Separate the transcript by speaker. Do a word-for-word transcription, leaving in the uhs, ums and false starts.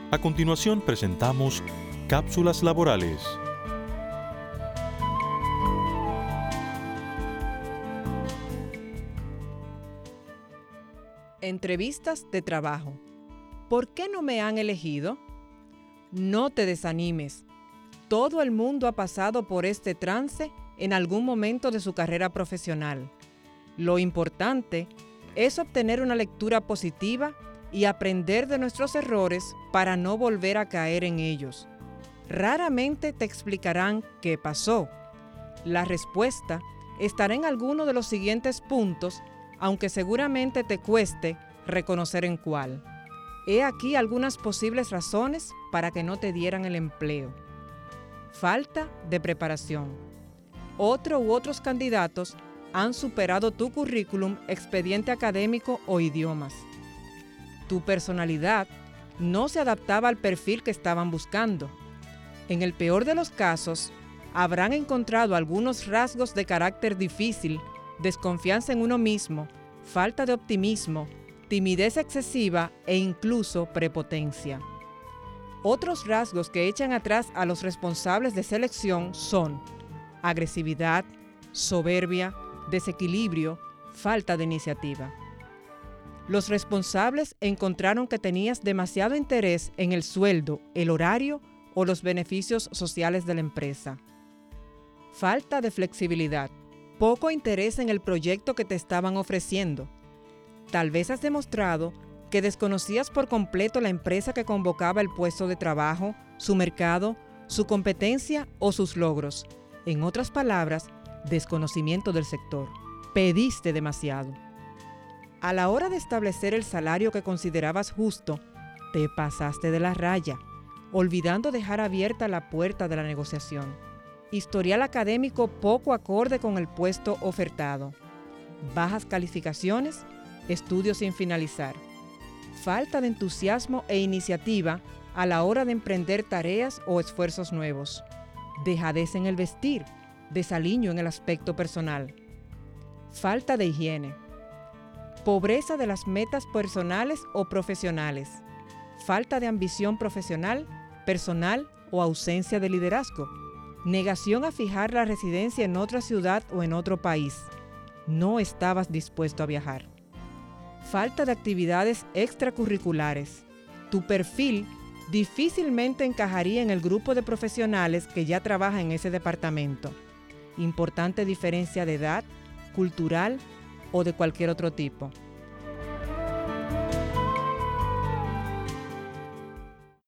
Speaker 1: A continuación presentamos Cápsulas Laborales.
Speaker 2: Entrevistas de trabajo. ¿Por qué no me han elegido? No te desanimes. Todo el mundo ha pasado por este trance en algún momento de su carrera profesional. Lo importante es obtener una lectura positiva y aprender de nuestros errores para no volver a caer en ellos. Raramente te explicarán qué pasó. La respuesta estará en alguno de los siguientes puntos, aunque seguramente te cueste reconocer en cuál. He aquí algunas posibles razones para que no te dieran el empleo. Falta de preparación. Otro u otros candidatos han superado tu currículum, expediente académico o idiomas. Tu personalidad no se adaptaba al perfil que estaban buscando. En el peor de los casos, habrán encontrado algunos rasgos de carácter difícil, desconfianza en uno mismo, falta de optimismo, timidez excesiva e incluso prepotencia. Otros rasgos que echan atrás a los responsables de selección son agresividad, soberbia, desequilibrio, falta de iniciativa. Los responsables encontraron que tenías demasiado interés en el sueldo, el horario o los beneficios sociales de la empresa. Falta de flexibilidad. Poco interés en el proyecto que te estaban ofreciendo. Tal vez has demostrado que desconocías por completo la empresa que convocaba el puesto de trabajo, su mercado, su competencia o sus logros. En otras palabras, desconocimiento del sector. Pediste demasiado. A la hora de establecer el salario que considerabas justo, te pasaste de la raya, olvidando dejar abierta la puerta de la negociación. Historial académico poco acorde con el puesto ofertado. Bajas calificaciones, estudios sin finalizar. Falta de entusiasmo e iniciativa a la hora de emprender tareas o esfuerzos nuevos. Dejadez en el vestir, desaliño en el aspecto personal. Falta de higiene. Pobreza de las metas personales o profesionales. Falta de ambición profesional, personal o ausencia de liderazgo. Negación a fijar la residencia en otra ciudad o en otro país. No estabas dispuesto a viajar. Falta de actividades extracurriculares. Tu perfil difícilmente encajaría en el grupo de profesionales que ya trabaja en ese departamento. Importante diferencia de edad, cultural o de cualquier otro tipo.